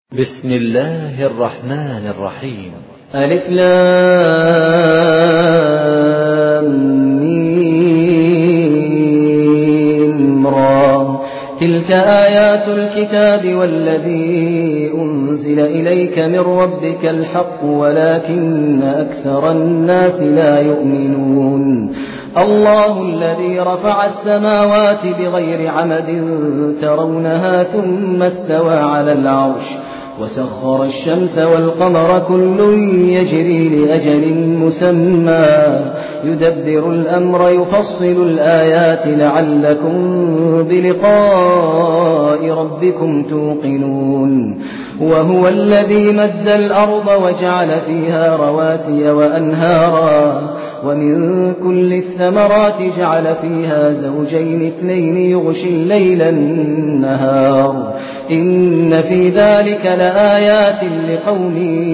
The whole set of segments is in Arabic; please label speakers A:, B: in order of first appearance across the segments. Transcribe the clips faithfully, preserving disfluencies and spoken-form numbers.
A: بسم الله الرحمن الرحيم.
B: ألف لام ميم را. تلك آيات الكتاب والذي أنزل إليك من ربك الحق ولكن أكثر الناس لا يؤمنون. الله الذي رفع السماوات بغير عمد ترونها ثم استوى على العرش وسخر الشمس والقمر كل يجري لأجل مسمى يدبر الأمر يفصل الآيات لعلكم بلقاء ربكم توقنون. وهو الذي مد الأرض وجعل فيها رواسي وأنهارا ومن كل الثمرات جعل فيها زوجين اثنين يغشي الليل النهار إن في ذلك لآيات لقوم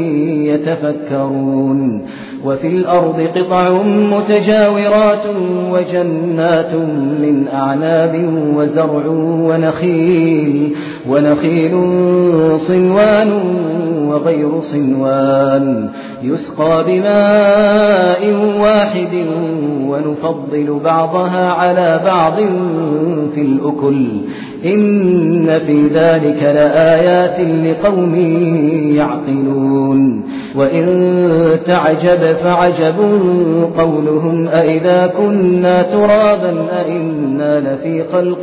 B: يتفكرون. وفي الأرض قطع متجاورات وجنات من أعناب وزرع ونخيل ونخيل صنوان وغير صنوان يسقى بماء واحد ونفضل بعضها على بعض في الأكل إن في ذلك لآيات لقوم يعقلون. وإن تعجب فعجب قولهم أئذا كنا ترابا أئنا لفي خلق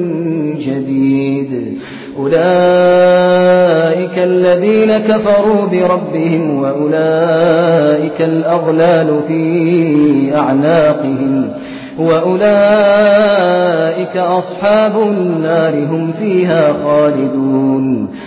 B: جديد أولئك الذين كفروا بربهم وأولئك الأغلال في أعناقهم وأولئك أصحاب النار هم فيها خالدون.